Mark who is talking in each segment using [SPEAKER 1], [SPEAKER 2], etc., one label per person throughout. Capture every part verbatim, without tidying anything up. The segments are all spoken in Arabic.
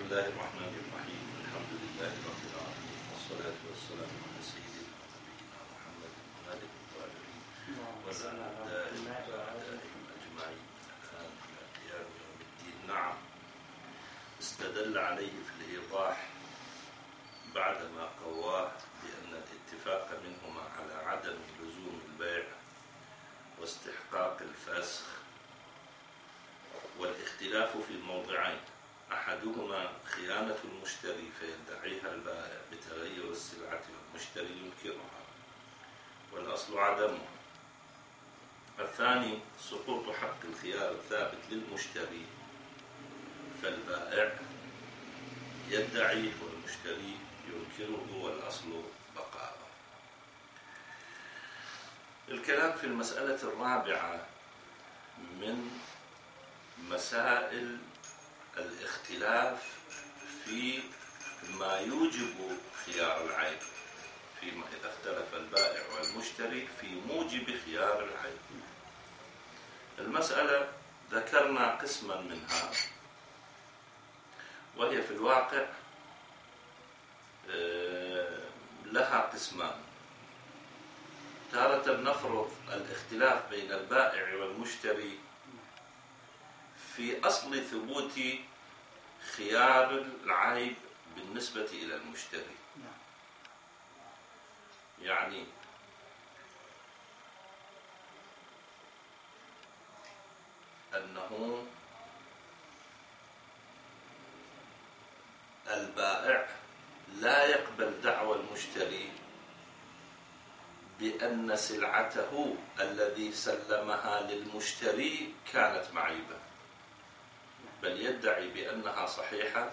[SPEAKER 1] الله الرحمن الرحيم. الحمد لله رب العالمين، والصلاة والسلام على سيدنا ونبينا محمد وآله الطاهرين والأعداء وأعدائهم أجمعين الآن إلى قيام يوم الدين. نعم، استدل عليه في الإيضاح بعدما قواه بأن الاتفاق منهما على عدم لزوم البيع واستحقاق الفسخ، والاختلاف في موضعين: أحدهما خيانة المشتري فيدعيها البائع بتغير السلعة والمشتري ينكرها والأصل عدمها، الثاني سقوط حق الخيار الثابت للمشتري فالبائع يدعيه والمشتري ينكره والأصل بقاؤه. الكلام في المسألة الرابعة من مسائل الاختلاف في ما يوجب خيار العيب، فيما إذا اختلف البائع والمشتري في موجب خيار العيب. المسألة ذكرنا قسما منها، وهي في الواقع لها قسمان. تارة نفرض الاختلاف بين البائع والمشتري في أصل ثبوت خيار العيب بالنسبة إلى المشتري، يعني أنه البائع لا يقبل دعوى المشتري بأن سلعته الذي سلمها للمشتري كانت معيبة، بل يدعي بأنها صحيحة،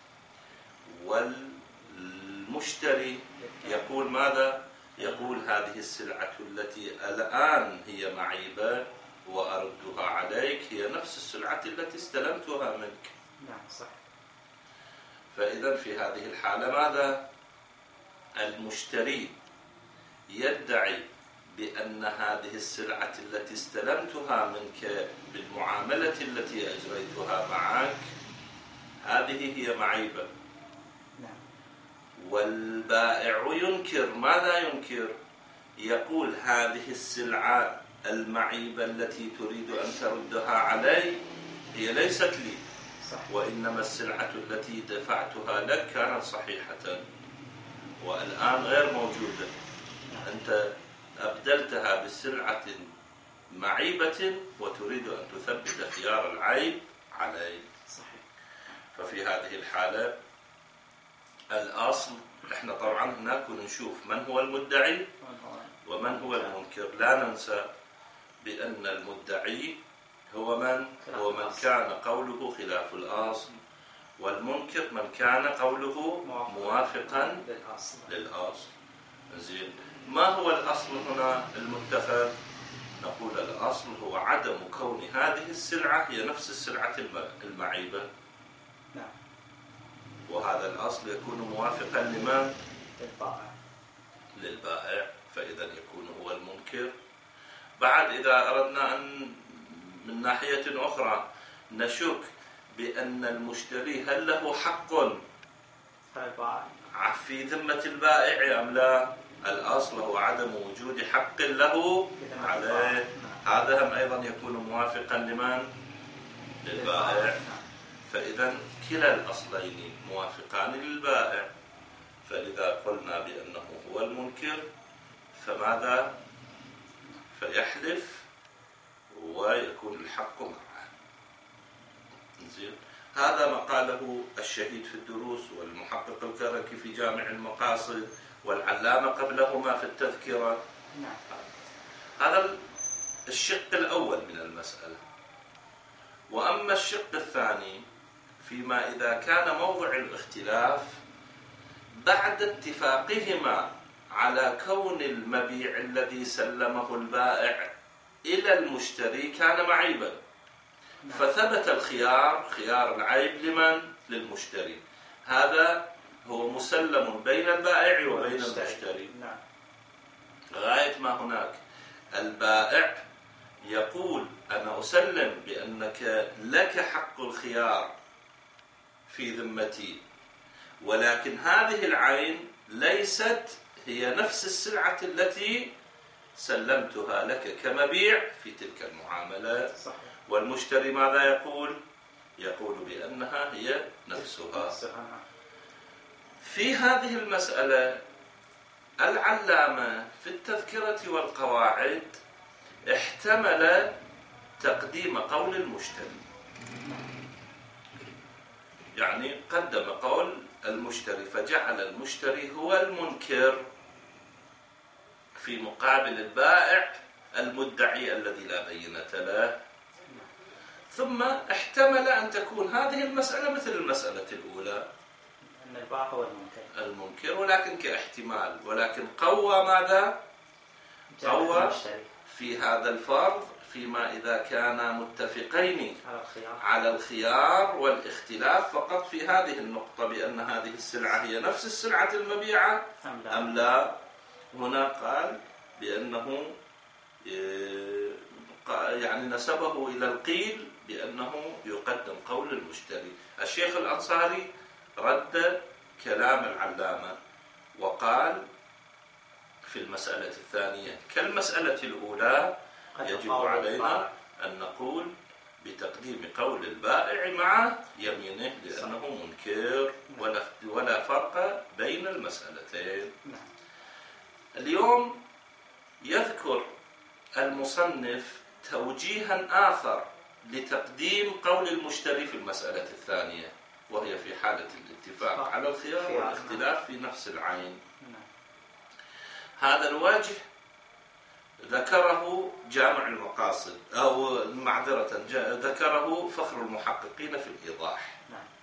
[SPEAKER 1] والمشتري يقول ماذا؟ يقول هذه السلعة التي الآن هي معيبة وأردها عليك هي نفس السلعة التي استلمتها منك.
[SPEAKER 2] نعم صح.
[SPEAKER 1] فإذا في هذه الحالة ماذا؟ المشتري يدعي بأن هذه السلعة التي استلمتها منك بالمعاملة التي أجريتها معك هذه هي معيبة. والبائع ينكر. ماذا ينكر؟ يقول هذه السلعة المعيبة التي تريد أن تردها علي هي ليست لي، وإنما السلعة التي دفعتها لك كانت صحيحة والآن غير موجودة، أنت أبدلتها بسلعة معيبة وتريد أن تثبت خيار العيب علي.
[SPEAKER 2] صحيح.
[SPEAKER 1] ففي هذه الحالة الأصل، إحنا طبعا هناك نشوف من هو المدعي ومن هو المنكر. لا ننسى بأن المدعي هو من؟ هو من كان قوله خلاف الأصل، والمنكر من كان قوله موافقا للأصل. زين، ما هو الأصل هنا المتفق؟ نقول الأصل هو عدم كون هذه السلعة هي نفس السلعة المعيبة.
[SPEAKER 2] نعم.
[SPEAKER 1] وهذا الأصل يكون موافقا لمن؟
[SPEAKER 2] للبائع.
[SPEAKER 1] للبائع، فإذا يكون هو المنكر. بعد إذا أردنا أن من ناحية أخرى نشك بأن المشتري هل له حق في ذمة البائع أم لا، الأصل هو عدم وجود حق له عليه، هذا هم أيضا يكون موافقا لمن؟ للبائع. فإذا كلا الأصلين موافقان للبائع، فإذا قلنا بأنه هو المنكر فماذا؟ فيحلف ويكون الحق معه. زين، هذا ما قاله الشهيد في الدروس والمحقق الكركي في جامع المقاصد والعلامة قبلهما في التذكرة. هذا الشق الأول من المسألة. وأما الشق الثاني فيما إذا كان موضع الاختلاف بعد اتفاقهما على كون المبيع الذي سلمه البائع إلى المشتري كان معيبا، فثبت الخيار خيار العيب لمن؟ للمشتري. هذا هو مسلم بين البائع وبين المشتري. غاية ما هناك البائع يقول أنا أسلم بأنك لك حق الخيار في ذمتي، ولكن هذه العين ليست هي نفس السلعة التي سلمتها لك كمبيع في تلك المعاملة.
[SPEAKER 2] صحيح.
[SPEAKER 1] والمشتري ماذا يقول؟ يقول بأنها هي نفسها. في هذه المسألة العلامة في التذكرة والقواعد احتمل تقديم قول المشتري، يعني قدم قول المشتري فجعل المشتري هو المنكر في مقابل البائع المدعي الذي لا بينة له. ثم احتمل أن تكون هذه المسألة مثل المسألة الأولى،
[SPEAKER 2] أن البائع هو المنكر
[SPEAKER 1] المنكر ولكن كاحتمال، ولكن قوى ماذا؟ قوى في هذا الفرض فيما إذا كانا متفقين
[SPEAKER 2] على الخيار.
[SPEAKER 1] على الخيار والاختلاف فقط في هذه النقطة بأن هذه السلعة هي نفس السلعة المبيعة
[SPEAKER 2] أم لا,
[SPEAKER 1] أم لا. هنا قال بأنه يعني نسبه إلى القيل بأنه يقدم قول المشتري. الشيخ الأنصاري رد كلام العلامة وقال في المسألة الثانية كالمسألة الأولى يجب علينا أن نقول بتقديم قول البائع مع يمينه لأنه منكر ولا ولا فرق بين المسألتين. اليوم يذكر المصنف توجيها آخر لتقديم قول المشتري في المسألة الثانية، وهي في حالة الاتفاق على الخيار والاختلاف في نفس العين. هذا الوجه ذكره جامع المقاصد أو معذرة ذكره فخر المحققين في الإيضاح.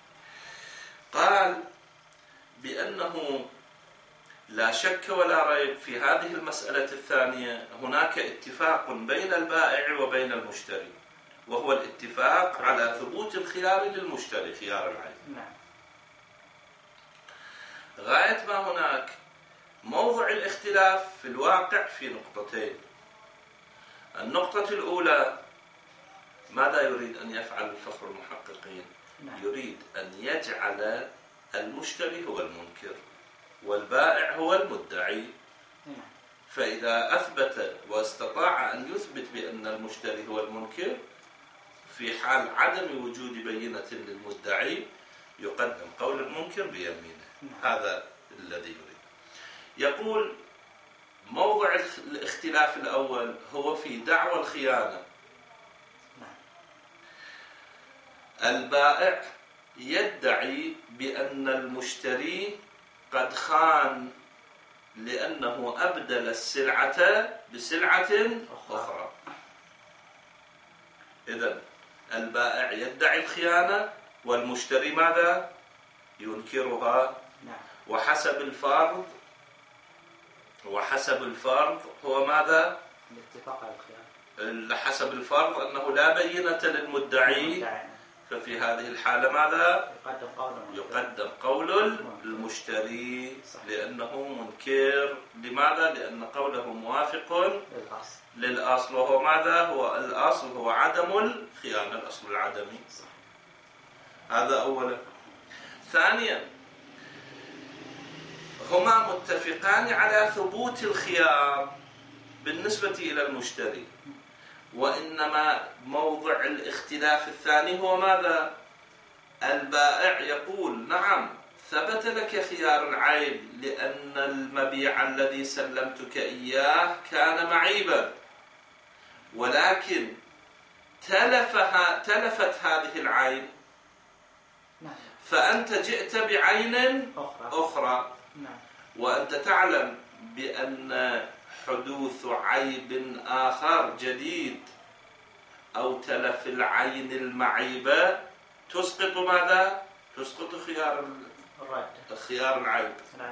[SPEAKER 1] قال بأنه لا شك ولا ريب في هذه المسألة الثانية هناك اتفاق بين البائع وبين المشتري، وهو الاتفاق على ثبوت الخيار للمشتري خيار العين. غاية ما هناك موضع الاختلاف في الواقع في نقطتين. النقطة الأولى ماذا يريد أن يفعل فخر المحققين؟ يريد أن يجعل المشتري هو المنكر والبائع هو المدعي. فإذا أثبت واستطاع أن يثبت بأن المشتري هو المنكر في حال عدم وجود بينة للمدعي يقدم قول المنكر بيمينه. هذا الذي يريد. يقول موضع الاختلاف الأول هو في دعوى الخيانة. البائع يدعي بأن المشتري قد خان لأنه أبدل السلعة بسلعة أخرى. إذن البائع يدعي الخيانة والمشتري ماذا؟ ينكرها. وحسب الفرض وحسب الفرض هو ماذا؟
[SPEAKER 2] الاتفاق على الخيار.
[SPEAKER 1] حسب الفرض أنه لا بينة للمدعي، ففي هذه الحالة ماذا؟ يقدم قول المشتري لأنه منكر. لماذا؟ لأن قوله موافق للأصل، وهو ماذا؟ هو الأصل هو عدم الخيانة، الأصل العدمي. هذا أولا. ثانيا هما متفقان على ثبوت الخيار بالنسبة إلى المشتري، وإنما موضع الاختلاف الثاني هو ماذا؟ البائع يقول نعم ثبت لك خيار العين لأن المبيع الذي سلمتك إياه كان معيبا، ولكن تلفها تلفت هذه العين فأنت جئت بعين أخرى، وأنت تعلم بأن حدوث عيب آخر جديد أو تلف العين المعيبة تسقط ماذا؟ تسقط خيار خيار العيب.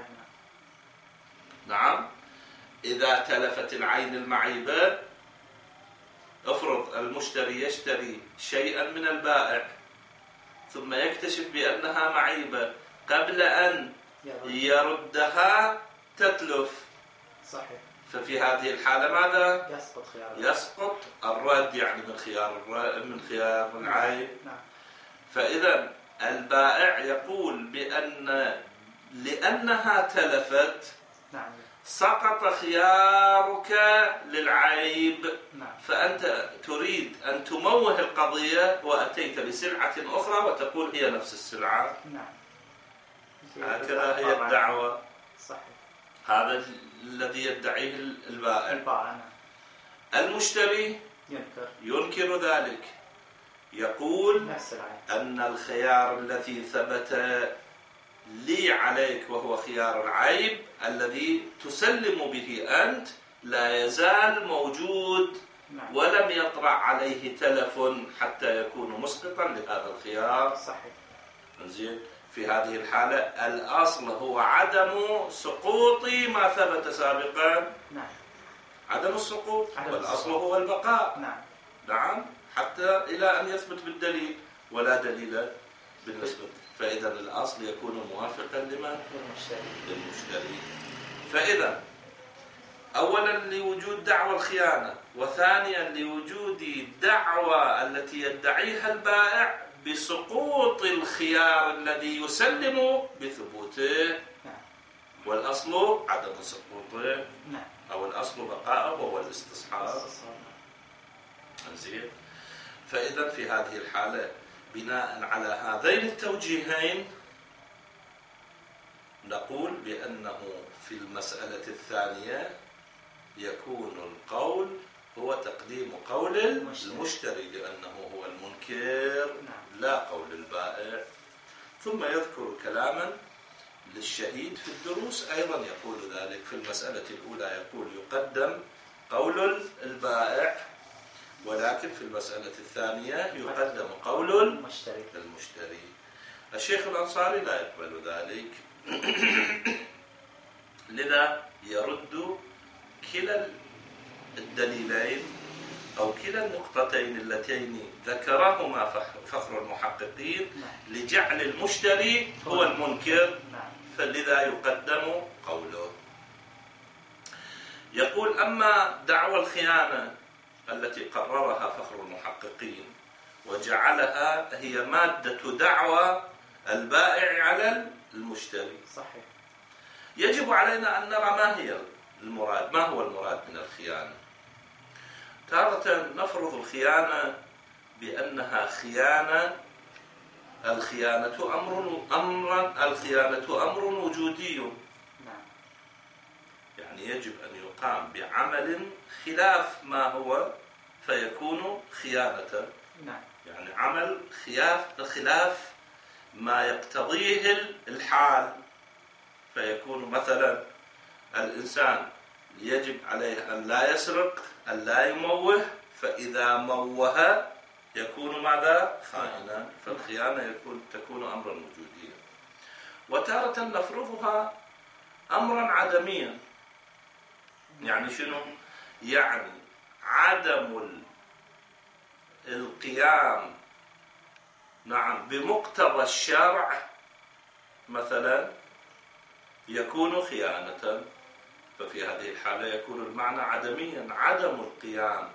[SPEAKER 1] نعم. إذا تلفت العين المعيبة، افرض المشتري يشتري شيئا من البائع ثم يكتشف بأنها معيبة، قبل أن يردها تتلف.
[SPEAKER 2] صحيح.
[SPEAKER 1] ففي هذه الحالة ماذا؟
[SPEAKER 2] يسقط خيار
[SPEAKER 1] يسقط الرد، يعني من خيار من خيار العين. نعم. فإذا البائع يقول بأن لأنها تلفت
[SPEAKER 2] نعم.
[SPEAKER 1] سقط خيارك للعيب.
[SPEAKER 2] نعم.
[SPEAKER 1] فأنت تريد أن تموه القضية وأتيت بسلعة أخرى وتقول هي نفس السلعة.
[SPEAKER 2] نعم.
[SPEAKER 1] هكذا هي الدعوة.
[SPEAKER 2] صحيح.
[SPEAKER 1] هذا الذي يدعيه البائع.
[SPEAKER 2] البائع.
[SPEAKER 1] المشتري
[SPEAKER 2] ينكر
[SPEAKER 1] ينكر ذلك، يقول أن الخيار الذي ثبت لي عليك وهو خيار العيب الذي تسلم به أنت لا يزال موجود ولم يطرأ عليه تلف حتى يكون مسقطا لهذا الخيار.
[SPEAKER 2] صحيح.
[SPEAKER 1] زين. في هذه الحالة الأصل هو عدم سقوط ما ثبت سابقا.
[SPEAKER 2] نعم.
[SPEAKER 1] عدم السقوط، والأصل هو البقاء.
[SPEAKER 2] نعم.
[SPEAKER 1] نعم، حتى إلى أن يثبت بالدليل، ولا دليل بالنسبة. فإذا الأصل يكون موافقا لمن؟ للمشتري. فإذا أولا لوجود دعوى الخيانة، وثانيا لوجود الدعوى التي يدعيها البائع بسقوط الخيار الذي يسلم بثبوته. والأصل عدم سقوطه، أو الأصل بقاءه وهو الاستصحاب. زين. فإذا في هذه الحالة بناء على هذين التوجيهين نقول بأنه في المسألة الثانية يكون القول هو تقديم قول المشتري لأنه هو المنكر لا قول البائع. ثم يذكر كلاما للشهيد في الدروس أيضا يقول ذلك. في المسألة الأولى يقول يقدم قول البائع، ولكن في المسألة الثانية يقدم قول المشتري. المشتري. الشيخ الأنصاري لا يقبل ذلك، لذا يرد كلا الدليلين أو كلا النقطتين اللتين ذكرهما فخر المحققين لجعل المشتري هو المنكر، فلذا يقدم قوله. يقول أما دعوى الخيانة التي قررها فخر المحققين وجعلها هي مادة دعوى البائع على المشتري،
[SPEAKER 2] صحيح.
[SPEAKER 1] يجب علينا أن نرى ما هي المراد، ما هو المراد من الخيانة. تارة نفرض الخيانة بأنها خيانة، الخيانة أمر أمرا الخيانة أمر وجودي، يعني يجب أن يقام بعمل خلاف ما هو فيكون خيانة. يعني عمل خلاف خلاف ما يقتضيه الحال، فيكون مثلا الإنسان يجب عليه أن لا يسرق، أن لا يموه، فإذا موه يكون ماذا؟ خائنا. فالخيانة يكون تكون أمرا وجوديا. وتارة نفرضها أمرا عدميا. يعني شنو؟ يعني عدم القيام نعم بمقتضى الشرع مثلا يكون خيانة. ففي هذه الحالة يكون المعنى عدميا، عدم القيام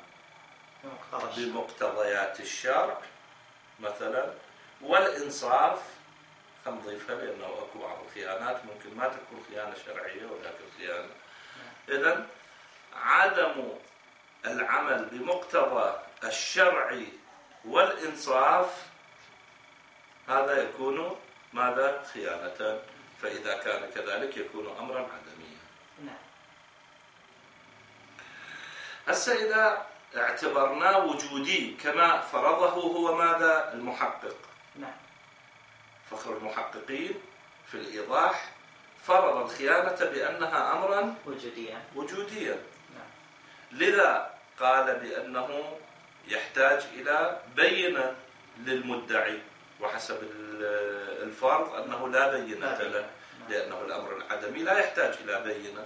[SPEAKER 1] بمقتضيات الشرع مثلا، والإنصاف. خنضيفها لأنه أكو بعض الخيانات ممكن ما تكون خيانة شرعية ولكن خيانة. إذن عدم العمل بمقتضى الشرع والإنصاف هذا يكون ماذا؟ خيانة. فإذا كان كذلك يكون أمرا عدميا.
[SPEAKER 2] نعم.
[SPEAKER 1] هسه إذا اعتبرناه وجودي كما فرضه هو ماذا؟ المحقق.
[SPEAKER 2] نعم.
[SPEAKER 1] فخر المحققين في الإيضاح فرض الخيانة بأنها أمرا
[SPEAKER 2] وجوديا
[SPEAKER 1] وجوديا.
[SPEAKER 2] نعم.
[SPEAKER 1] لذا قال بأنه يحتاج إلى بينة للمدعي، وحسب الفرض أنه لا بينة له، لأنه الأمر العدمي لا يحتاج إلى بينة.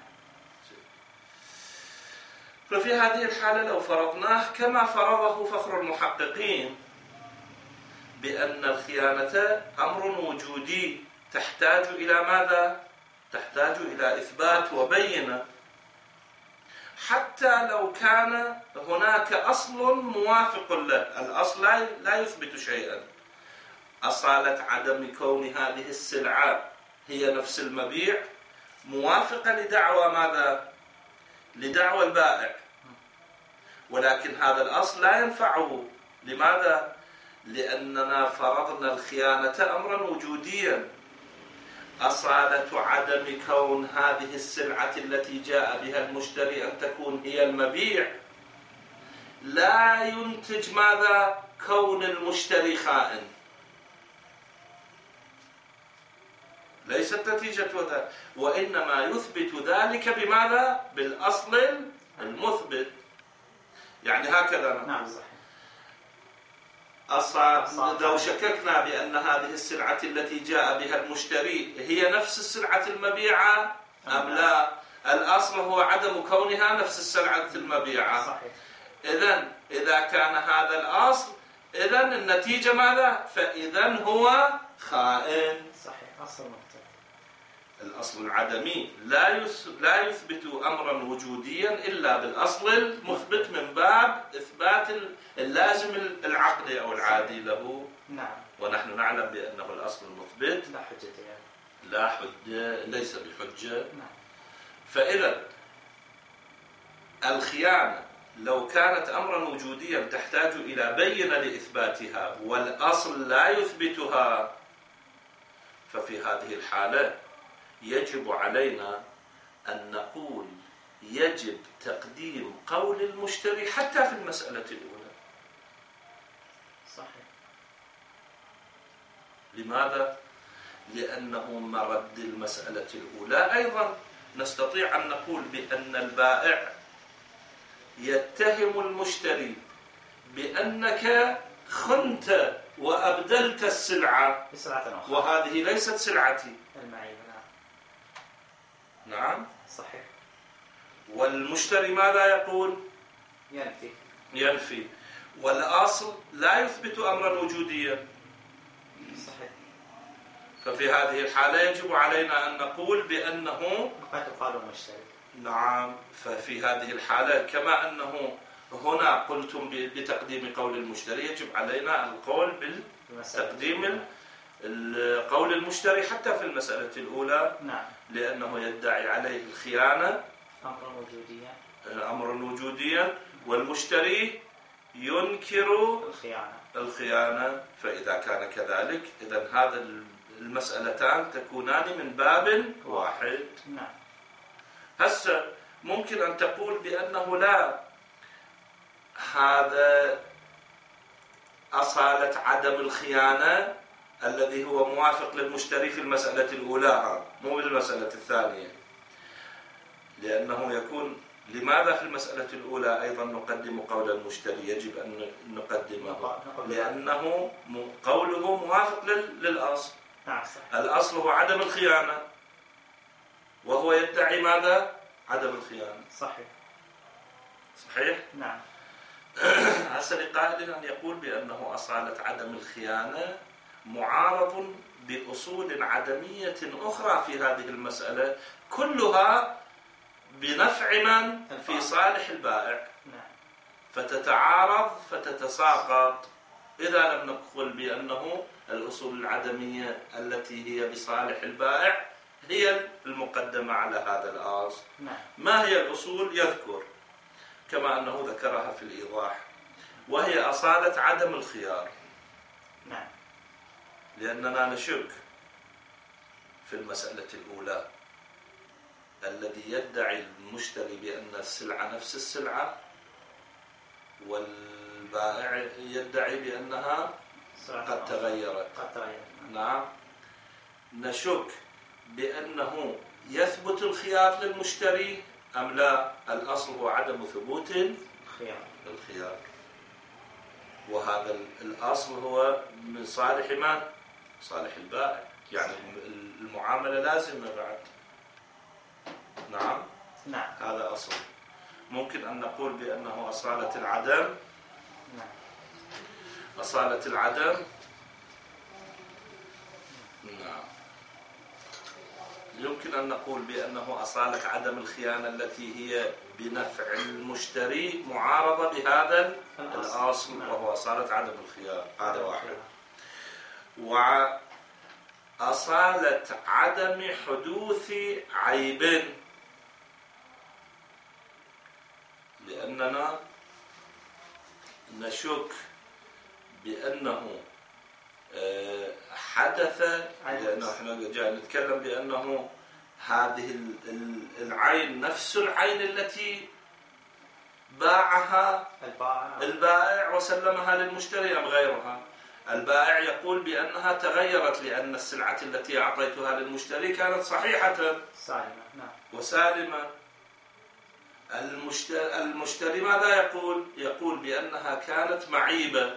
[SPEAKER 1] ففي هذه الحالة لو فرضناه كما فرضه فخر المحققين بأن الخيانة أمر وجودي تحتاج إلى ماذا؟ تحتاج إلى إثبات وبينة، حتى لو كان هناك أصل موافق له. الأصل لا يثبت شيئا، أصالة عدم كون هذه السلعة هي نفس المبيع موافقة لدعوى ماذا؟ لدعوى البائع، ولكن هذا الأصل لا ينفعه. لماذا؟ لأننا فرضنا الخيانة أمرا وجوديا. أصالة عدم كون هذه السلعة التي جاء بها المشتري أن تكون هي المبيع لا ينتج ماذا؟ كون المشتري خائن. ليست نتيجة ذلك، وإنما يثبت ذلك بماذا؟ بالأصل المثبت. يعني هكذا
[SPEAKER 2] نعم صحيح.
[SPEAKER 1] أصلا لو شككنا بأن هذه السلعة التي جاء بها المشتري هي نفس السلعة المبيعة أم لا، الأصل هو عدم كونها نفس السلعة المبيعة.
[SPEAKER 2] صحيح.
[SPEAKER 1] إذن إذا كان هذا الأصل، إذن النتيجة ماذا؟ فإذن هو خائن.
[SPEAKER 2] صحيح. أصل مختلف.
[SPEAKER 1] الأصل العدمي لا لا يثبت أمرا وجوديا إلا بالأصل المثبت من باب إثبات اللازم العقدي أو العادي له.
[SPEAKER 2] نعم.
[SPEAKER 1] ونحن نعلم بأنه الأصل المثبت
[SPEAKER 2] لا حجة يعني.
[SPEAKER 1] لا حجة، ليس بحجة.
[SPEAKER 2] نعم.
[SPEAKER 1] فإذا الخيانة لو كانت أمرا وجوديا تحتاج إلى بينة لإثباتها والأصل لا يثبتها، ففي هذه الحالة يجب علينا أن نقول يجب تقديم قول المشتري حتى في المسألة الأولى.
[SPEAKER 2] صحيح.
[SPEAKER 1] لماذا؟ لأنه مرد المسألة الأولى. أيضا نستطيع أن نقول بأن البائع يتهم المشتري بأنك خنت وأبدلت السلعة
[SPEAKER 2] بسلعة أخرى
[SPEAKER 1] وهذه ليست سلعتي.
[SPEAKER 2] المعيبة.
[SPEAKER 1] نعم.
[SPEAKER 2] صحيح.
[SPEAKER 1] والمشتري ماذا يقول؟
[SPEAKER 2] ينفي.
[SPEAKER 1] ينفي. والأصل لا يثبت أمرا وجوديا.
[SPEAKER 2] صحيح.
[SPEAKER 1] ففي هذه الحالة يجب علينا أن نقول بأنه
[SPEAKER 2] قد يقال المشتري.
[SPEAKER 1] نعم. ففي هذه الحالة كما أنه هنا قلتم بتقديم قول المشتري، يجب علينا القول بتقديم قول المشتري حتى في المسألة الأولى.
[SPEAKER 2] نعم.
[SPEAKER 1] لأنه يدعي عليه الخيانة
[SPEAKER 2] أمرا وجوديا
[SPEAKER 1] أمرا وجوديا والمشتري ينكر
[SPEAKER 2] الخيانة.
[SPEAKER 1] الخيانة. فإذا كان كذلك إذن هذا المسألتان تكونان من باب واحد.
[SPEAKER 2] نعم.
[SPEAKER 1] هسه ممكن أن تقول بأنه لا، هذا أصالة عدم الخيانة الذي هو موافق للمشتري في المسألة الأولى مو بالمسألة الثانية، لأنه يكون لماذا في المسألة الأولى أيضا نقدم قول المشتري؟ يجب أن نقدمه لأنه قوله موافق للأصل. الأصل هو عدم الخيانة وهو يدعي ماذا؟ عدم الخيانة.
[SPEAKER 2] صحيح.
[SPEAKER 1] صحيح؟
[SPEAKER 2] نعم.
[SPEAKER 1] هسه لقائل أن يقول بأنه أصالة عدم الخيانة معارض بأصول عدمية أخرى في هذه المسألة كلها بنفع من؟ في صالح البائع.
[SPEAKER 2] نعم.
[SPEAKER 1] فتتعارض فتتساقط إذا لم نقل بأنه الأصول العدمية التي هي بصالح البائع هي المقدمة على هذا الأصل.
[SPEAKER 2] نعم.
[SPEAKER 1] ما هي الأصول؟ يذكر كما أنه ذكرها في الإيضاح، وهي أصالة عدم الخيار.
[SPEAKER 2] نعم.
[SPEAKER 1] لأننا نشك في المسألة الأولى الذي يدعي المشتري بأن السلعة نفس السلعة والبائع يدعي بأنها قد تغيرت.
[SPEAKER 2] قد تغيرت.
[SPEAKER 1] نعم. نشك بأنه يثبت الخيار للمشتري أم لا. الأصل هو عدم ثبوت
[SPEAKER 2] الخيار.
[SPEAKER 1] الخيار وهذا الأصل هو من صالح من؟ صالح البائع. يعني المعاملة لازمة بعد. نعم.
[SPEAKER 2] نعم.
[SPEAKER 1] هذا أصل. ممكن أن نقول بأنه أصالة العدم.
[SPEAKER 2] نعم.
[SPEAKER 1] أصالة العدم. نعم. يمكن أن نقول بأنه أصالة عدم الخيانة التي هي بنفع المشتري معارضة بهذا الأصل وهو أصالة عدم الخيار. هذا واحد. وأصالة عدم حدوث عيب، لأننا نشك بأنه حدث، لأنه احنا جاي نتكلم بأنه هذه العين نفس العين التي باعها البائع وسلمها للمشتري أم غيرها. البائع يقول بأنها تغيرت لأن السلعة التي أعطيتها للمشتري كانت صحيحة وسالمة. المشتري, المشتري ماذا يقول؟ يقول بأنها كانت معيبة،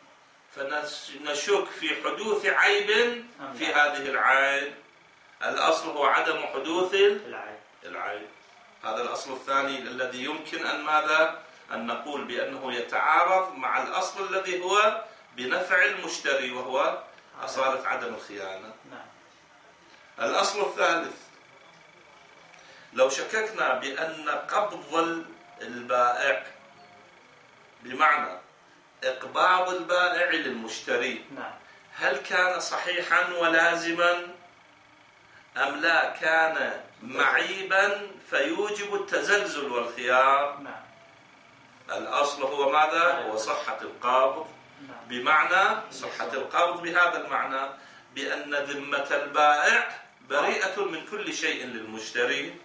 [SPEAKER 1] فنشك في حدوث عيب في هذه العين. الأصل هو عدم حدوث العيب. هذا الأصل الثاني الذي يمكن أن ماذا؟ أن نقول بأنه يتعارض مع الأصل الذي هو بنفع المشتري وهو أصالة عدم الخيانة. الأصل الثالث، لو شككنا بأن قبض البائع بمعنى إقباض البائع للمشتري هل كان صحيحا ولازما أم لا كان معيبا فيوجب التزلزل والخيار؟ الأصل هو ماذا؟ هو صحة القبض، بمعنى صحة القبض بهذا المعنى بأن ذمة البائع بريئة من كل شيء للمشتري.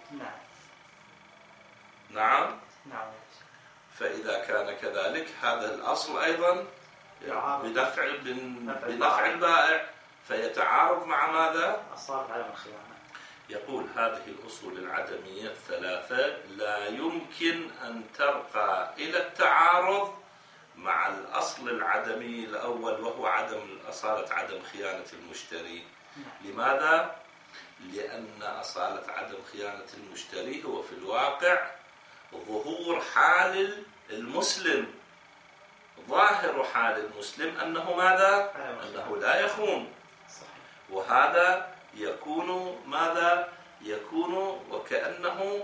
[SPEAKER 1] نعم. فإذا كان كذلك هذا الأصل أيضا بنفع بنفع البائع فيتعارض مع ماذا؟
[SPEAKER 2] أصالة عدم الخيانة.
[SPEAKER 1] يقول هذه الأصول العدمية الثلاثة لا يمكن أن ترقى إلى التعارض مع الأصل العدمي الأول وهو عدم أصالة عدم خيانة المشتري. لماذا؟ لأن أصالة عدم خيانة المشتري هو في الواقع ظهور حال المسلم، ظاهر حال المسلم أنه ماذا؟ أنه لا يخون، وهذا يكون ماذا؟ يكون وكأنه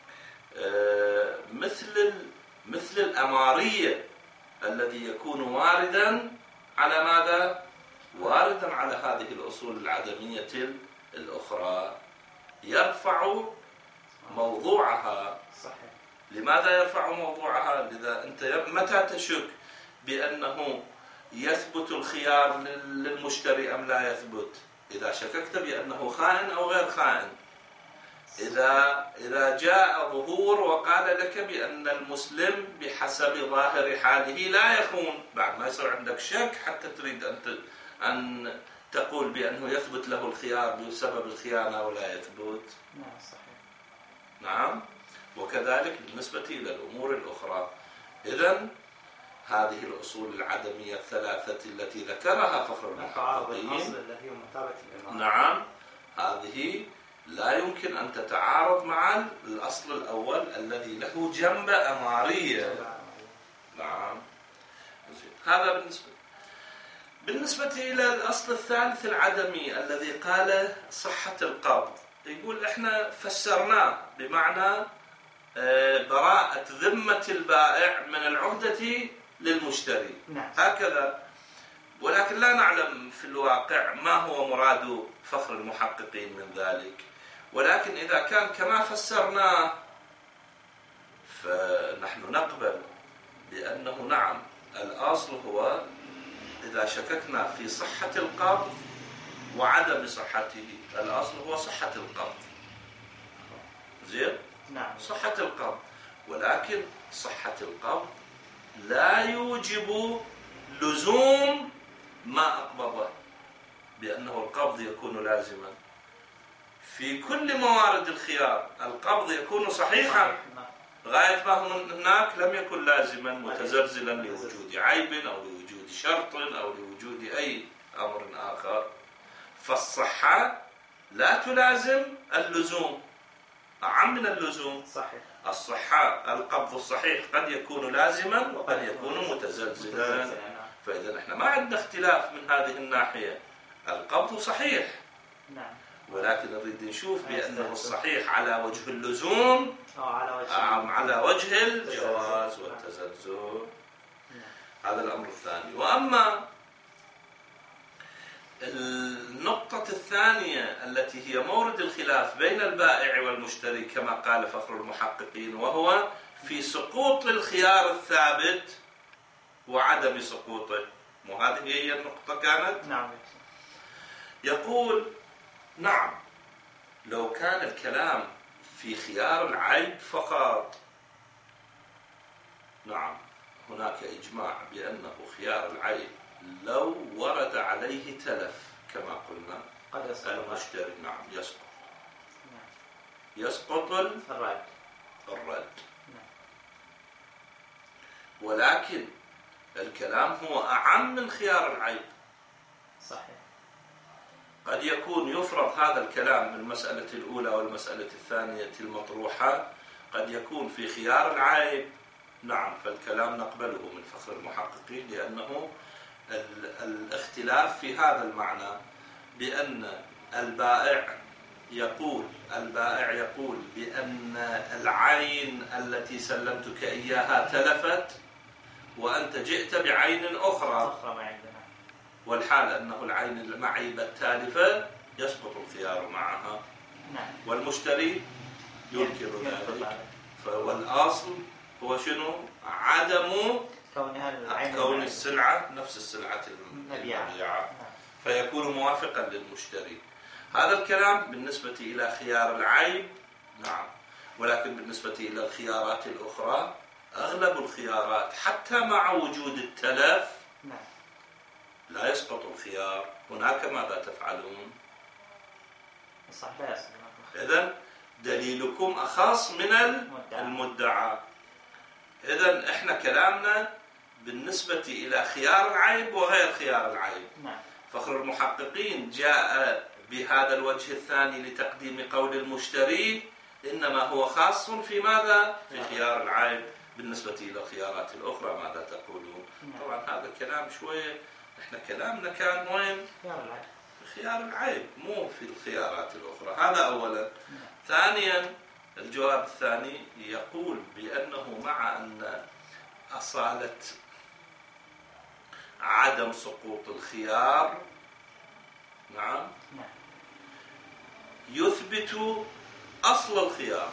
[SPEAKER 1] مثل مثل الأمارية الذي يكون واردا على ماذا؟ واردا على هذه الأصول العدمية الأخرى، يرفع موضوعها.
[SPEAKER 2] صحيح.
[SPEAKER 1] لماذا يرفع موضوعها؟ لذا أنت متى تشك بأنه يثبت الخيار للمشتري أم لا يثبت؟ إذا شككت بأنه خائن أو غير خائن. إذا إذا جاء ظهور وقال لك بأن المسلم بحسب ظاهر حاله لا يخون، بعد ما يصير عندك شك حتى تريد أن أن تقول بأنه يثبت له الخيار بسبب الخيانة ولا يثبت.
[SPEAKER 2] نعم صحيح.
[SPEAKER 1] نعم. وكذلك بالنسبة إلى الأمور الأخرى. إذن هذه الأصول العدمية الثلاثة التي ذكرها فخر المحققين، نعم، هذه لا يمكن أن تتعارض مع الأصل الأول الذي له جنب أمارية. نعم. هذا بالنسبة بالنسبة إلى الأصل الثالث العدمي الذي قال صحة القبض، يقول إحنا فسرناه بمعنى براءة ذمة البائع من العهدة للمشتري.
[SPEAKER 2] نعم.
[SPEAKER 1] هكذا، ولكن لا نعلم في الواقع ما هو مراد فخر المحققين من ذلك، ولكن إذا كان كما فسرناه فنحن نقبل بأنه نعم الأصل هو إذا شككنا في صحة القبض وعدم صحته، الأصل هو صحة القبض. زين؟
[SPEAKER 2] نعم.
[SPEAKER 1] صحة القبض، ولكن صحة القبض لا يوجب لزوم ما أقبضه، بأنه القبض يكون لازما. في كل موارد الخيار القبض يكون صحيحا غاية ما هو هناك لم يكن لازما متزلزلا لوجود عيب أو لوجود شرط أو لوجود أي أمر آخر. فالصحة لا تلازم اللزوم، أعم من اللزوم.
[SPEAKER 2] صحيح.
[SPEAKER 1] الصحة القبض الصحيح قد يكون لازما وقد يكون متزلزلا. فإذا احنا ما عندنا اختلاف من هذه الناحية، القبض صحيح.
[SPEAKER 2] نعم.
[SPEAKER 1] ولكن نريد نشوف بأنه الصحيح على وجه اللزوم أم على وجه الجواز والتزلزل. هذا الأمر الثاني. وأما النقطة الثانية التي هي مورد الخلاف بين البائع والمشتري كما قال فخر المحققين، وهو في سقوط الخيار الثابت وعدم سقوطه. وهذه هي النقطة كانت.
[SPEAKER 2] نعم.
[SPEAKER 1] يقول نعم، لو كان الكلام في خيار العيب فقط، نعم هناك إجماع بأنه خيار العيب لو ورد عليه تلف كما قلنا
[SPEAKER 2] قد يسقط
[SPEAKER 1] المشتري نعم يسقط.
[SPEAKER 2] نعم.
[SPEAKER 1] يسقط
[SPEAKER 2] الرد.
[SPEAKER 1] الرد.
[SPEAKER 2] نعم.
[SPEAKER 1] ولكن الكلام هو أعم من خيار العيب.
[SPEAKER 2] صحيح.
[SPEAKER 1] قد يكون يفرض هذا الكلام من المسألة الأولى والمسألة الثانية المطروحة، قد يكون في خيار العيب نعم فالكلام نقبله من فخر المحققين، لأنه الاختلاف في هذا المعنى بأن البائع يقول البائع يقول بأن العين التي سلمتك إياها تلفت وأنت جئت بعين أخرى، والحال أنه العين المعيبة التالفة يسقط الخيار معها.
[SPEAKER 2] نعم.
[SPEAKER 1] والمشتري ينكر ذلك. فالأصل هو شنو؟ عدم كون السلعة نفس السلعة المبيعة، فيكون موافقا للمشتري. هذا الكلام بالنسبة إلى خيار العيب نعم، ولكن بالنسبة إلى الخيارات الأخرى أغلب الخيارات حتى مع وجود التلف
[SPEAKER 2] نعم
[SPEAKER 1] لا يسقط الخيار. هناك ماذا تفعلون؟
[SPEAKER 2] صح لا يسقط.
[SPEAKER 1] إذن دليلكم أخص من المدعى. إذن إحنا كلامنا بالنسبة إلى خيار العيب وغير خيار العيب.
[SPEAKER 2] نعم.
[SPEAKER 1] فخر المحققين جاء بهذا الوجه الثاني لتقديم قول المشتري، إنما هو خاص في ماذا؟ في خيار العيب. بالنسبة إلى الخيارات الأخرى ماذا تقولون؟ طبعا هذا كلام شوية، إحنا كلامنا كان وين؟
[SPEAKER 2] خيار العيب.
[SPEAKER 1] خيار العيب مو في الخيارات الأخرى. هذا أولا. ثانيا الجواب الثاني يقول بأنه مع أن أصالة عدم سقوط الخيار نعم يثبت أصل الخيار.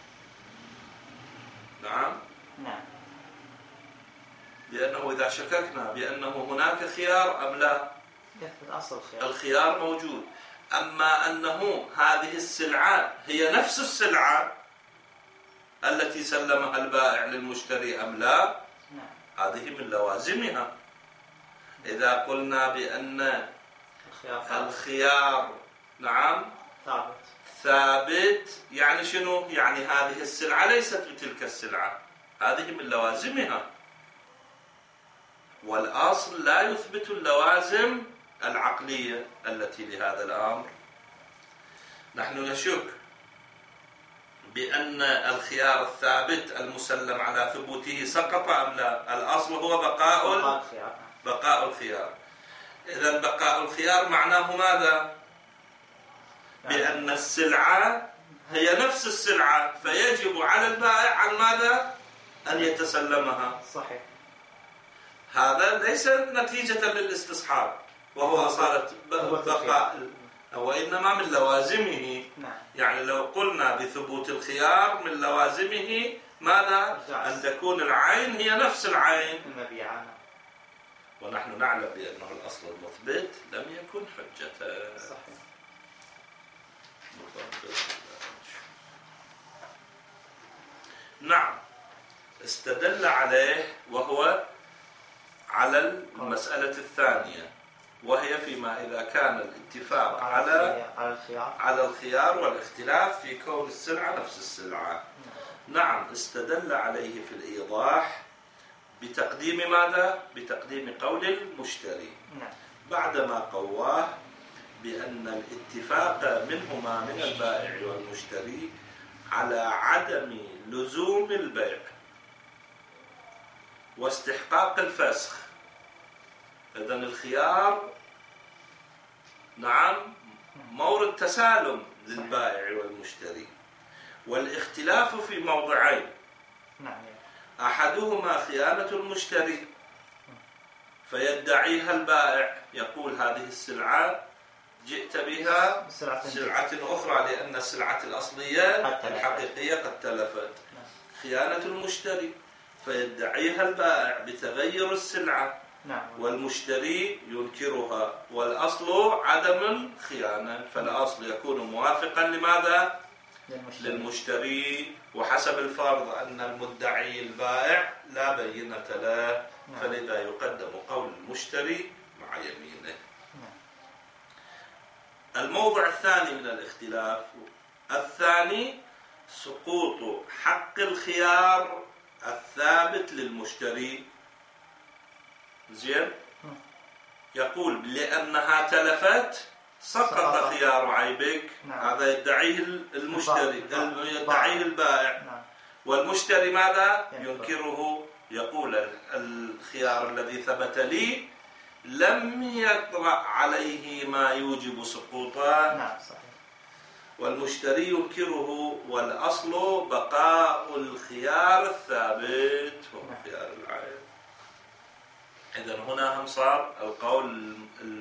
[SPEAKER 1] نعم
[SPEAKER 2] نعم.
[SPEAKER 1] لأنه إذا شككنا بأنه هناك خيار أم لا،
[SPEAKER 2] يثبت أصل الخيار.
[SPEAKER 1] الخيار موجود. أما أنه هذه السلعة هي نفس السلعة التي سلمها البائع للمشتري أم لا،
[SPEAKER 2] نعم.
[SPEAKER 1] هذه من لوازمها. إذا قلنا بأن
[SPEAKER 2] الخيار,
[SPEAKER 1] الخيار نعم
[SPEAKER 2] ثابت
[SPEAKER 1] ثابت يعني شنو؟ يعني هذه السلعة ليست بتلك السلعة، هذه من لوازمها. والأصل لا يثبت اللوازم العقلية التي لهذا الأمر. نحن نشك بأن الخيار الثابت المسلم على ثبوته سقط أم لا. الأصل هو بقاء الخيار. بقاء الخيار. إذن بقاء الخيار معناه ماذا؟ بأن السلعة هي نفس السلعة، فيجب على البائع عن ماذا؟ أن يتسلمها.
[SPEAKER 2] صحيح.
[SPEAKER 1] هذا ليس نتيجة للاستصحاب وهو أصالة بقاء، وإنما من لوازمه.
[SPEAKER 2] نعم.
[SPEAKER 1] يعني لو قلنا بثبوت الخيار من لوازمه ماذا؟ أن تكون العين هي نفس العين
[SPEAKER 2] المبيعة.
[SPEAKER 1] ونحن نعلم بأنه الأصل المثبت لم يكن حجة.
[SPEAKER 2] صحيح.
[SPEAKER 1] نعم استدل عليه وهو على المسألة الثانية، وهي فيما إذا كان الاتفاق على على الخيار والاختلاف في كون السلعة نفس السلعة. نعم استدل عليه في الإيضاح بتقديم ماذا؟ بتقديم قول المشتري بعدما قواه بأن الاتفاق منهما من البائع والمشتري على عدم لزوم البيع واستحقاق الفسخ. إذن الخيار نعم مورد تسالم للبائع والمشتري، والاختلاف في موضعين، أحدهما خيانة المشتري فيدعيها البائع، يقول هذه السلعة جئت بها سلعة أخرى لأن السلعة الأصلية الحقيقية قد تلفت، خيانة المشتري. فيدعيها البائع بتغير السلعة والمشتري ينكرها، والأصل عدم الخيانة، فالأصل يكون موافقا لماذا؟ للمشتري، وحسب الفرض أن المدعي البائع لا بينة له، فلذا يقدم قول المشتري مع يمينه. الموضع الثاني من الاختلاف الثاني سقوط حق الخيار الثابت للمشتري. زين، يقول لأنها تلفت سقط خيار عيبك. نعم. هذا يدعيه المشتري، يدعيه البائع. نعم. والمشتري ماذا؟ ينكره، يقول الخيار الذي ثبت لي لم يطرأ عليه ما يوجب سقوطه. نعم صحيح. والمشتري ينكره، والأصل بقاء الخيار الثابت هو خيار العيب. إذن هنا هم صار القول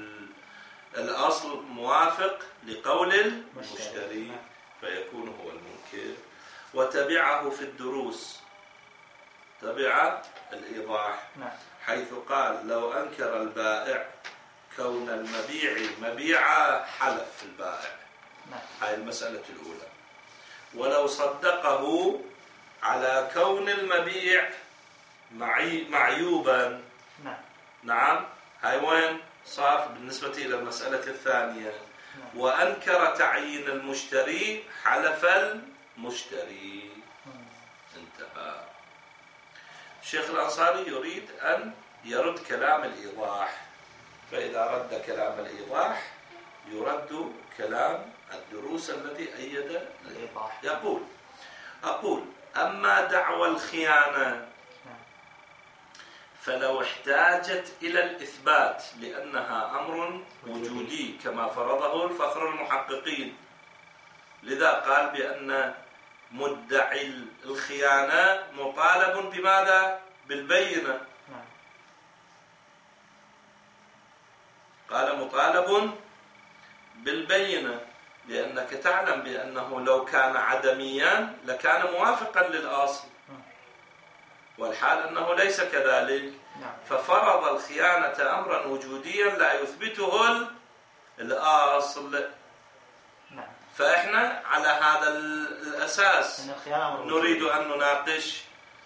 [SPEAKER 1] الأصل موافق لقول المشتري فيكون هو المنكر. وتبعه في الدروس تبع الإيضاح حيث قال لو أنكر البائع كون المبيع مبيعا حلف البائع، هاي المسألة الأولى، ولو صدقه على كون المبيع معيوبا. نعم، هاي وين صار بالنسبة إلى المسألة الثانية. وأنكر تعيين المشتري حلف المشتري. انتهى. الشيخ الأنصاري يريد أن يرد كلام الإيضاح، فإذا رد كلام الإيضاح يرد كلام الدروس الذي أيد الإيضاح. يقول أقول أما دعوى الخيانة فلو احتاجت إلى الإثبات لأنها أمر وجودي كما فرضه الفخر المحققين، لذا قال بأن مدعي الخيانة مطالب بماذا؟ بالبينة. قال مطالب بالبينة، لأنك تعلم بأنه لو كان عدميا لكان موافقا للأصل، والحال أنه ليس كذلك. ففرض الخيانة أمرا وجوديا لا يثبته الأصل. فإحنا على هذا الأساس نريد أن نناقش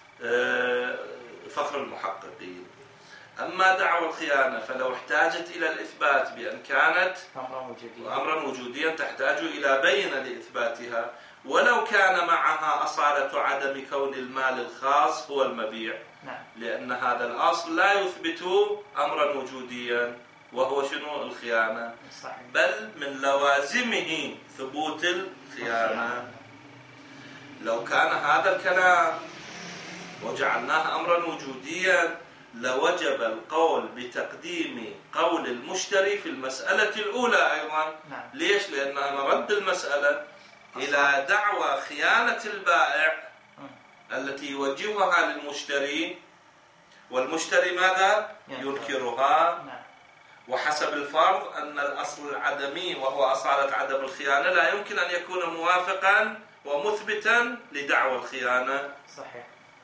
[SPEAKER 1] فخر المحققين. أما دعوى الخيانة فلو احتاجت إلى الإثبات بأن كانت أمرا وجوديا تحتاج إلى بينة لإثباتها، ولو كان معها أصالة عدم كون المال الخاص هو المبيع. نعم. لأن هذا الأصل لا يثبت أمرا وجوديا وهو شنو؟ الخيانة. صحيح. بل من لوازمه ثبوت الخيانة. لو كان هذا الكلام وجعلناه أمرا وجوديا لوجب القول بتقديم قول المشتري في المسألة الأولى أيضا. نعم. ليش؟ لأنها مرد المسألة إلى دعوى خيانة البائع التي يوجهها للمشتري، والمشتري ماذا؟ ينكرها. وحسب الفرض أن الأصل العدمي وهو أصالة عدم الخيانة لا يمكن أن يكون موافقا ومثبتا لدعوى الخيانة. صحيح.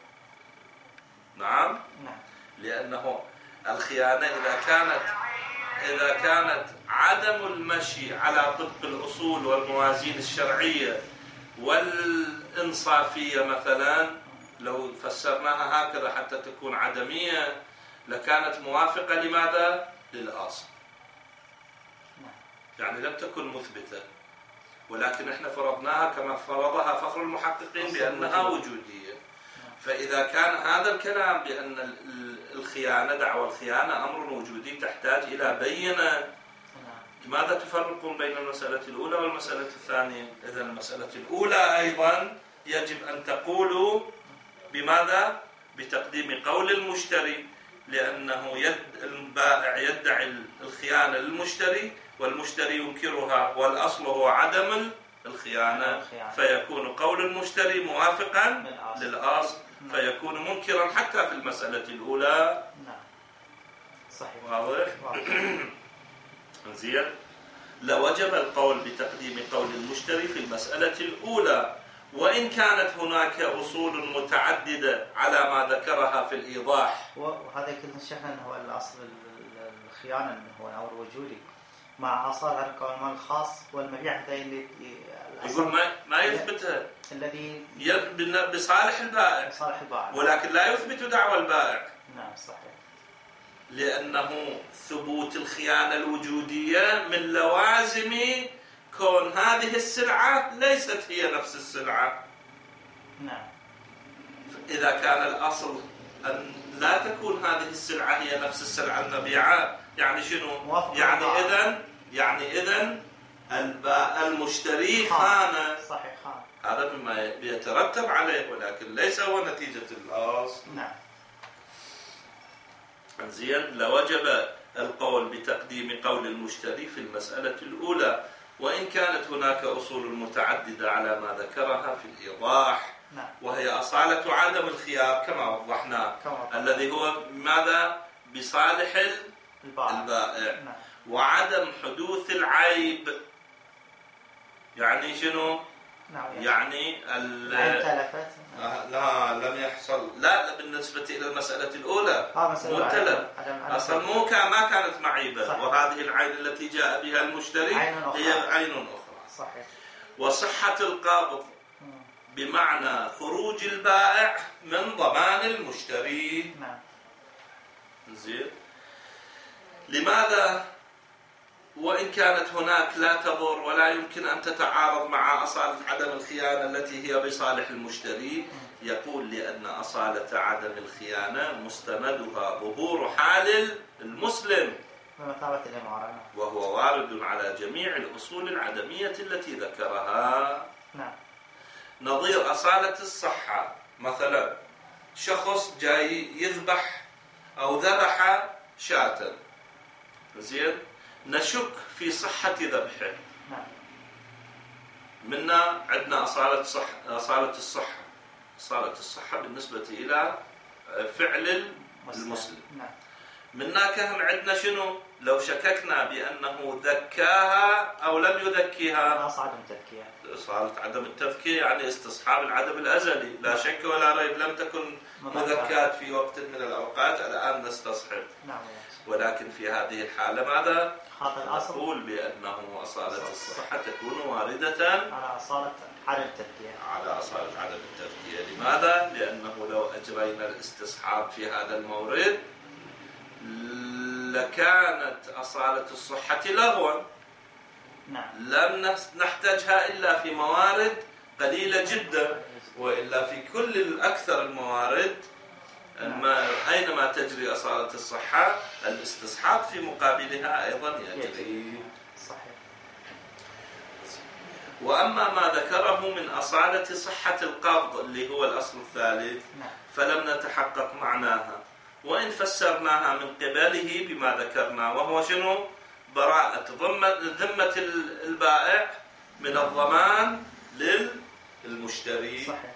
[SPEAKER 1] نعم. نعم. لأنه الخيانة إذا كانت إذا كانت عدم المشي على طبق الأصول والموازين الشرعية والإنصافية مثلا، لو فسرناها هكذا حتى تكون عدمية لكانت موافقة لماذا؟ للأصل. يعني لم تكن مثبتة، ولكن احنا فرضناها كما فرضها فخر المحققين بأنها وجودية. فإذا كان هذا الكلام بأن الخيانة دعوى الخيانة أمر وجودي تحتاج إلى بينة، لماذا تفرقون بين المسألة الأولى والمسألة الثانية؟ إذا المسألة الأولى أيضا يجب أن تقولوا بماذا؟ بتقديم قول المشتري، لأنه يد البائع يدعي الخيانة للمشتري والمشتري ينكرها، والأصل هو عدم الخيانة، فيكون قول المشتري موافقا للأصل، فيكون منكرا حتى في المسألة الأولى.
[SPEAKER 2] صحيح.
[SPEAKER 1] واضح؟ زين. لوجب القول بتقديم قول المشتري في المسألة الأولى وإن كانت هناك أصول متعددة على ما ذكرها في الإيضاح.
[SPEAKER 2] وهذا كله شيخنا هو الأصل الخيانة اللي هو الأمر الوجودي مع آثار الكون الخاص والمبيع هذا اللي
[SPEAKER 1] يقول ما ما يثبتها
[SPEAKER 2] الذي
[SPEAKER 1] بصالح البائع
[SPEAKER 2] بصالح البائع
[SPEAKER 1] ولكن لا يثبت دعوى البائع.
[SPEAKER 2] نعم صحيح.
[SPEAKER 1] لأنه ثبوت الخيانة الوجودية من لوازم كون هذه السلعة ليست هي نفس السلعة.
[SPEAKER 2] نعم.
[SPEAKER 1] إذا كان الأصل أن لا تكون هذه السلعة هي نفس السلعة المبيعة يعني شنو؟ يعني إذن يعني إذن المشتري خان.
[SPEAKER 2] صحيح خان.
[SPEAKER 1] هذا مما يترتب عليه ولكن ليس هو نتيجة الأصل.
[SPEAKER 2] نعم.
[SPEAKER 1] زين. لوجب القول بتقديم قول المشتري في المسألة الأولى وإن كانت هناك أصول متعددة على ما ذكرها في الإيضاح.
[SPEAKER 2] نعم.
[SPEAKER 1] وهي أصالة عدم الخيار كما وضحنا الذي هو ماذا؟ بصالح البائع.
[SPEAKER 2] نعم.
[SPEAKER 1] وعدم حدوث العيب يعني شنو؟
[SPEAKER 2] نعم.
[SPEAKER 1] يعني
[SPEAKER 2] العين تلفت.
[SPEAKER 1] آه لا لم يحصل لا, لا بالنسبة إلى المسألة الأولى مو تلف أصلا مو كان ما كانت معيبة. صحيح. وهذه العين التي جاء بها المشتري هي عين أخرى.
[SPEAKER 2] صحيح.
[SPEAKER 1] وصحة القابض بمعنى خروج البائع من ضمان المشتري.
[SPEAKER 2] نعم.
[SPEAKER 1] زين. لماذا وإن كانت هناك لا تضر ولا يمكن أن تتعارض مع أصالة عدم الخيانة التي هي بصالح المشتري؟ يقول لأن أصالة عدم الخيانة مستندها ظهور حال المسلم وهو وارد على جميع الأصول العدمية التي ذكرها.
[SPEAKER 2] نعم.
[SPEAKER 1] نظير أصالة الصحة مثلا شخص جاي يذبح أو ذبح شاة زين نشك في صحة ذبحه.
[SPEAKER 2] نعم.
[SPEAKER 1] منا عندنا أصالة صح أصالة الصحة أصالة الصحة بالنسبة إلى فعل المسلم.
[SPEAKER 2] نعم.
[SPEAKER 1] منا كهم عندنا شنو لو شككنا بأنه ذكاها أو لم يذكيها.
[SPEAKER 2] أصل عدم التذكية.
[SPEAKER 1] أصالة عدم التذكية يعني استصحاب العدم الأزلي لا شك ولا ريب لم تكن مذكات في وقت من الأوقات الآن نستصحب.
[SPEAKER 2] نعم.
[SPEAKER 1] ولكن في هذه الحالة ماذا؟
[SPEAKER 2] نقول
[SPEAKER 1] بأنه أصالة الصحة تكون واردة
[SPEAKER 2] على أصالة عدم التذكية.
[SPEAKER 1] على أصالة عدم التذكية. لماذا؟ لأنه لو أجرينا الاستصحاب في هذا المورد لكانت أصالة الصحة لغوا.
[SPEAKER 2] نعم.
[SPEAKER 1] لم نحتاجها إلا في موارد قليلة جدا وإلا في كل الأكثر الموارد ما أينما تجري أصالة الصحة الاستصحاب في مقابلها أيضا يجري.
[SPEAKER 2] صحيح.
[SPEAKER 1] وأما ما ذكره من أصالة صحة القبض اللي هو الأصل الثالث فلم نتحقق معناها وإن فسرناها من قبله بما ذكرنا وهو شنو؟ براءة ذمة البائع من الضمان للمشتري.
[SPEAKER 2] صحيح.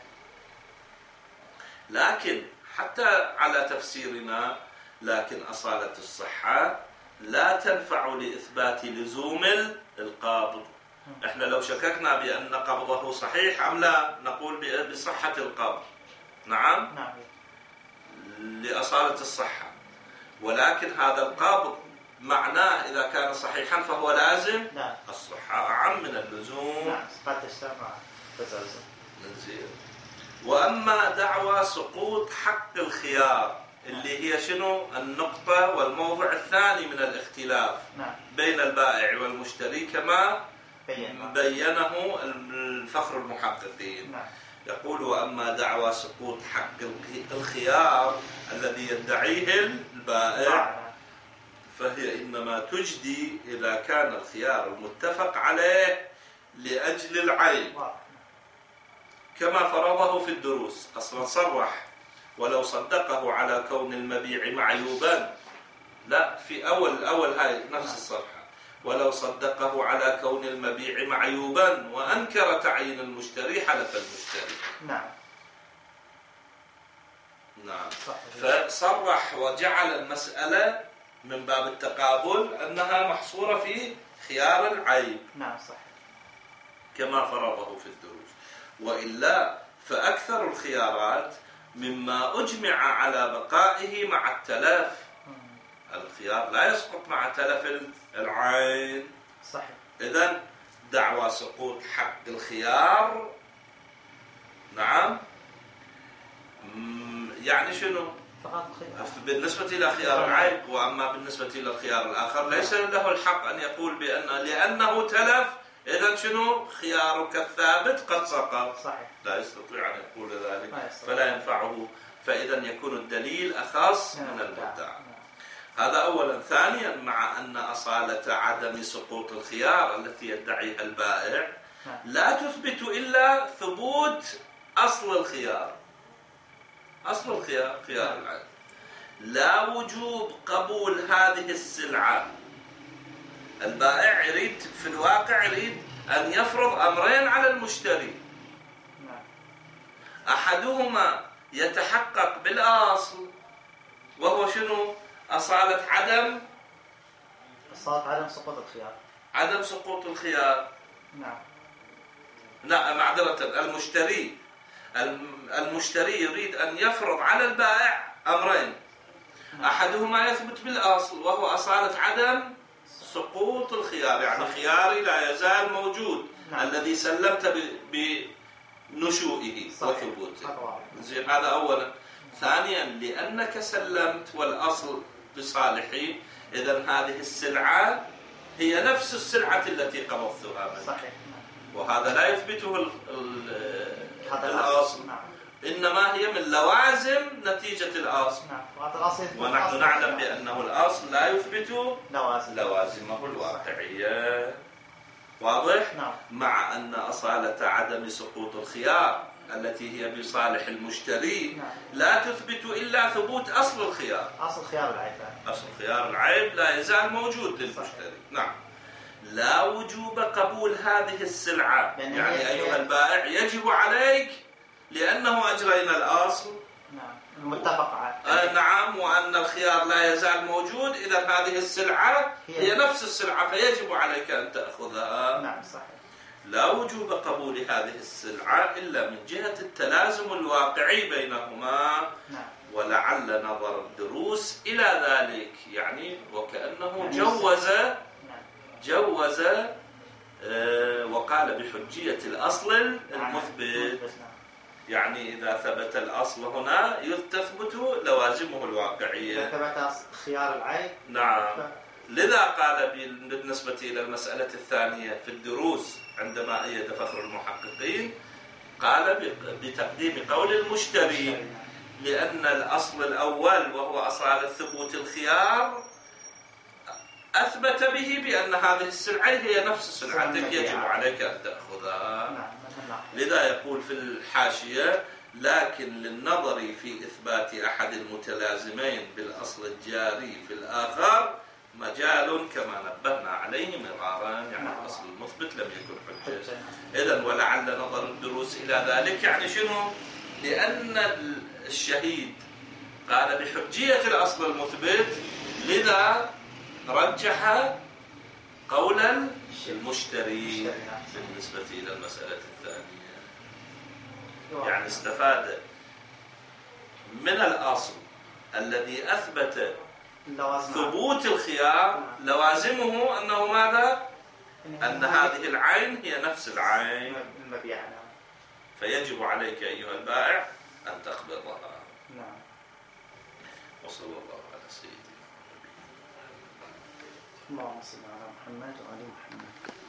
[SPEAKER 1] لكن حتى على تفسيرنا لكن أصالة الصحة لا تنفع لإثبات لزوم القابض. احنا لو شككنا بأن قبضه صحيح أم لا نقول بصحة القبض. نعم.
[SPEAKER 2] نعم.
[SPEAKER 1] لأصالة الصحة ولكن هذا القابض معناه إذا كان صحيحا فهو لازم.
[SPEAKER 2] نعم.
[SPEAKER 1] الصحة أعم من اللزوم.
[SPEAKER 2] نعم. صفات الشرع تزلزل.
[SPEAKER 1] نزيل. وأما دعوى سقوط حق الخيار اللي هي شنو النقطة والموضع الثاني من الاختلاف.
[SPEAKER 2] نعم.
[SPEAKER 1] بين البائع والمشتري كما
[SPEAKER 2] بين.
[SPEAKER 1] بينه الفخر المحققين.
[SPEAKER 2] نعم.
[SPEAKER 1] يقول وأما دعوى سقوط حق الخيار الذي يدعيه البائع فهي إنما تجدي إذا كان الخيار المتفق عليه لأجل العيب كما فرضه في الدروس. أصلا صرح ولو صدقه على كون المبيع معيوبا. لا في أول أول هاي نفس الصفحة ولو صدقه على كون المبيع معيوبا وأنكر تعيين المشتري حلف المشتري.
[SPEAKER 2] نعم.
[SPEAKER 1] نعم. فصرح وجعل المسألة من باب التقابل أنها محصورة في خيار العيب.
[SPEAKER 2] نعم صحيح.
[SPEAKER 1] كما فرضه في الدروس. وإلا فأكثر الخيارات مما أجمع على بقائه مع التلف. الخيار لا يسقط مع تلف العين.
[SPEAKER 2] صحيح.
[SPEAKER 1] إذن دعوى سقوط حق الخيار نعم يعني شنو؟
[SPEAKER 2] فقط خيار.
[SPEAKER 1] بالنسبة إلى خيار العيب، وأما بالنسبة إلى الخيار الآخر ليس له الحق أن يقول بأن لأنه تلف إذن شنو؟ خيارك الثابت قد سقط.
[SPEAKER 2] صحيح.
[SPEAKER 1] لا يستطيع أن يقول ذلك
[SPEAKER 2] يستطيع.
[SPEAKER 1] فلا ينفعه، فإذا يكون الدليل أخص من المدعى. هذا أولا. ثانيا مع أن أصالة عدم سقوط الخيار التي يدعيها البائع لا تثبت إلا ثبوت أصل الخيار. أصل الخيار خيار العين. لا وجوب قبول هذه السلعة. البائع يريد في الواقع يريد أن يفرض أمرين على المشتري. أحدهما يتحقق بالأصل وهو شنو؟ أصالة عدم
[SPEAKER 2] أصالة عدم سقوط الخيار.
[SPEAKER 1] عدم سقوط الخيار.
[SPEAKER 2] نعم.
[SPEAKER 1] لا معذرة، المشتري المشتري يريد أن يفرض على البائع أمرين. نعم. أحدهما يثبت بالأصل وهو أصالة عدم سقوط الخيار، يعني صح. خياري لا يزال موجود. نعم. الذي سلمت بنشوئه وثبوته. زين، هذا أولا. ثانيا لأنك سلمت والأصل بصالحي، إذن هذه السلعة هي نفس السلعة التي قبضتها منك.
[SPEAKER 2] صحيح.
[SPEAKER 1] وهذا لا يثبته ال ال الأصل. نعم. إنما هي من لوازم نتيجة الأصل.
[SPEAKER 2] نعم.
[SPEAKER 1] ونحن نعلم بأنه الأصل لا يثبت
[SPEAKER 2] لوازم.
[SPEAKER 1] لوازمه الواقعية. واضح؟
[SPEAKER 2] نعم.
[SPEAKER 1] مع أن أصالة عدم سقوط الخيار التي هي بصالح المشتري
[SPEAKER 2] نعم.
[SPEAKER 1] لا تثبت إلا ثبوت أصل الخيار.
[SPEAKER 2] أصل خيار العيب.
[SPEAKER 1] أصل خيار العيب لا يزال موجود للمشتري. نعم. لا وجوب قبول هذه السلعة، يعني, يعني أيها البائع يجب عليك لأنه أجرينا الأصل.
[SPEAKER 2] نعم. المتفق عليه.
[SPEAKER 1] آه نعم، وأن الخيار لا يزال موجود، إذا هذه السلعة هي, هي نفس السلعة فيجب عليك أن تأخذها.
[SPEAKER 2] نعم صحيح.
[SPEAKER 1] لا وجوب قبول هذه السلعة إلا من جهة التلازم الواقعي بينهما.
[SPEAKER 2] نعم.
[SPEAKER 1] ولعل نظر الدروس إلى ذلك، يعني وكأنه جوز جوز آه وقال بحجية الأصل المثبت. يعني إذا ثبت الأصل هنا تثبت لوازمه الواقعية.
[SPEAKER 2] إذا ثبت خيار العيب.
[SPEAKER 1] نعم. لذا قال بالنسبة إلى المسألة الثانية في الدروس عندما أيد فخر المحققين قال بتقديم قول المشتري، لأن الأصل الأول وهو أصالة ثبوت الخيار أثبت به بأن هذه السلعة هي نفس سلعتك يجب عليك أن تأخذها. لذا يقول في الحاشية: لكن للنظر في إثبات أحد المتلازمين بالأصل الجاري في الآخر مجال كما نبهنا عليه مرارا، يعني الأصل المثبت لم يكن حجة. إذن ولعل نظر الدروس إلى ذلك، يعني شنو؟ لأن الشهيد قال بحجية الأصل المثبت، لذا رجح قول المشتري بالنسبة إلى المسألة الثانية. يعني استفاد من الأصل الذي أثبت ثبوت الخيار لوازمه أنه ماذا؟ أن هذه العين هي نفس العين، فيجب عليك أيها البائع أن تقبضها.
[SPEAKER 2] نعم.
[SPEAKER 1] وصلى الله على سيدنا
[SPEAKER 2] اللهم صل على محمد وعلى محمد.